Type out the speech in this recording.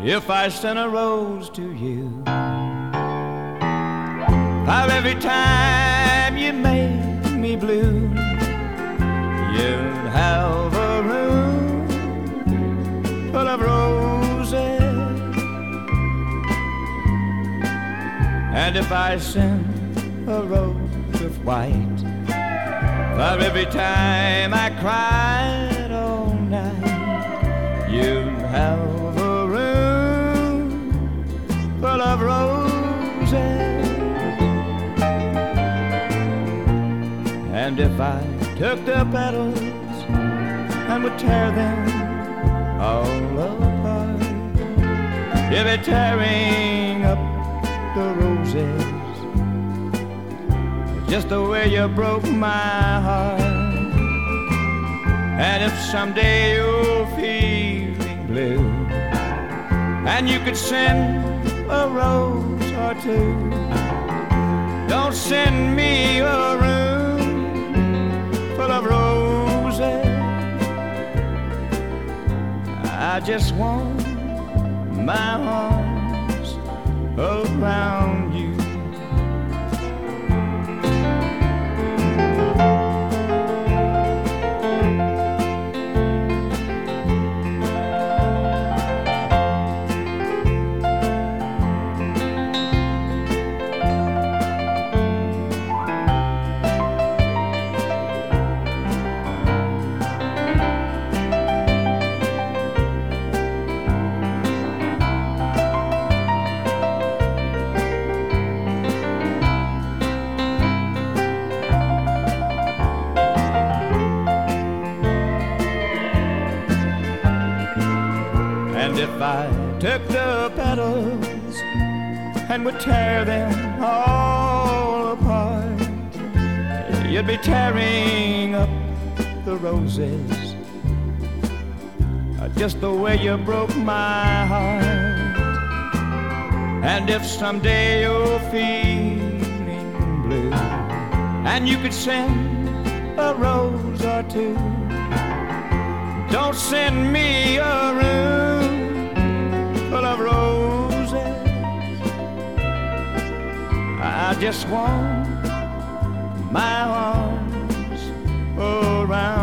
if I sent a rose to you. How every time you make me blue, you'd have a room full of roses. And if I sent a rose of white, for every time I cried all night, you'd have a room full of roses. And if I took the petals and would tear them all apart, you'd be tearing up the roses just the way you broke my heart. And if someday you're feeling blue and you could send a rose or two, don't send me a room full of roses. I just want my arms around you. And if I took the petals and would tear them all apart, you'd be tearing up the roses just the way you broke my heart. And if someday you're feeling blue and you could send a rose or two, don't send me a room full of roses. I just want my arms around